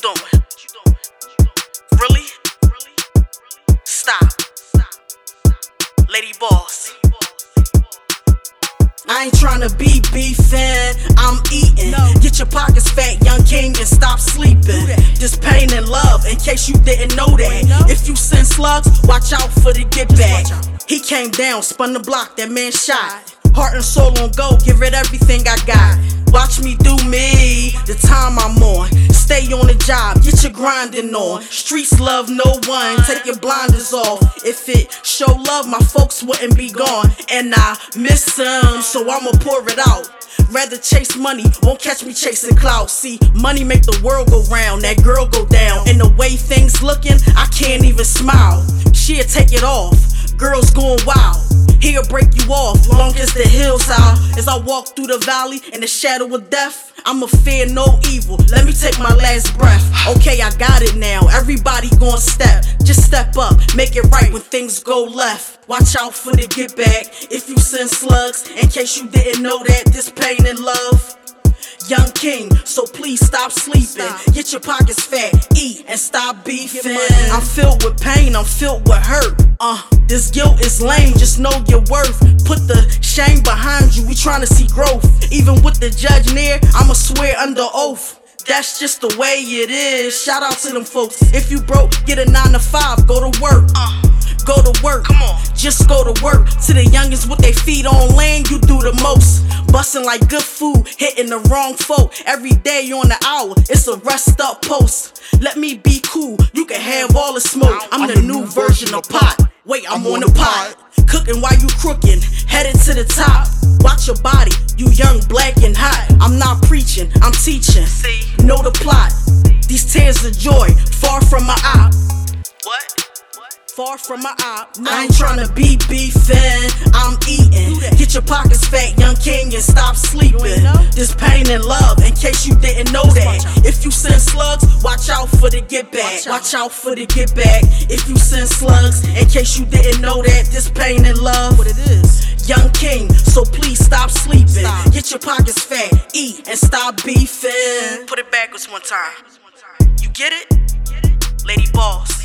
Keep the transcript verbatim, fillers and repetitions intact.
doing? Really? Stop. Lady Boss. I ain't tryna be beefin', I'm eatin'. No. Get your pockets fat, young king, and stop sleeping. This pain and love, in case you didn't know that. If you send slugs, watch out for the get back. He came down, spun the block, that man shot. Heart and soul on go, give it everything I got. Watch me do me, the time I'm on. Stay on the job, get your grinding on. Streets love no one, take your blinders off. If it show love, my folks wouldn't be gone. And I miss them, so I'ma pour it out. Rather chase money, won't catch me chasing clout. See, money make the world go round, that girl go down. And the way things looking, I can't even smile. She'll take it off, girls going wild. He'll break you off, long as the hills out. As I walk through the valley in the shadow of death, I'ma fear no evil, let me take my last breath. Okay, I got it now, everybody gon' step. Just step up, make it right when things go left. Watch out for the get back, if you send slugs. In case you didn't know that, this pain and love. Young king, so please stop sleeping. Get your pockets fat, eat, and stop beefing. I'm filled with pain, I'm filled with hurt. Uh, this guilt is lame, just know your worth. Put the shame behind you, we tryna see growth. Even with the judge near, I'ma swear under oath. That's just the way it is. Shout out to them folks. If you broke, get a nine to five, go to work. Uh, go to work, come on, just go to work. To the youngest with their feet on land, you do the most. Bustin' like good food, hitting the wrong folk. Every day on the hour, it's a rest up post. Let me be cool, you can have all the smoke. I'm the new version of pot. Wait, I'm on the pot. Cooking while you crookin', headed to the top. Watch your body, you young, black, and hot. I'm not preaching, I'm teaching. Know the plot. These tears of joy, far from my eye. What? Far from my eye. I ain't tryna be beefin', I'm eatin'. Get your pockets fat, young king, and stop sleeping. This pain and love, in case you didn't know that. If you send slugs, watch out for the get back. Watch out for the get back. If you send slugs, in case you didn't know that. This pain and love, what it is. Young king, so please stop sleeping. Get your pockets fat, eat, and stop beefing. Put it backwards one time. You get it? Lady Boss.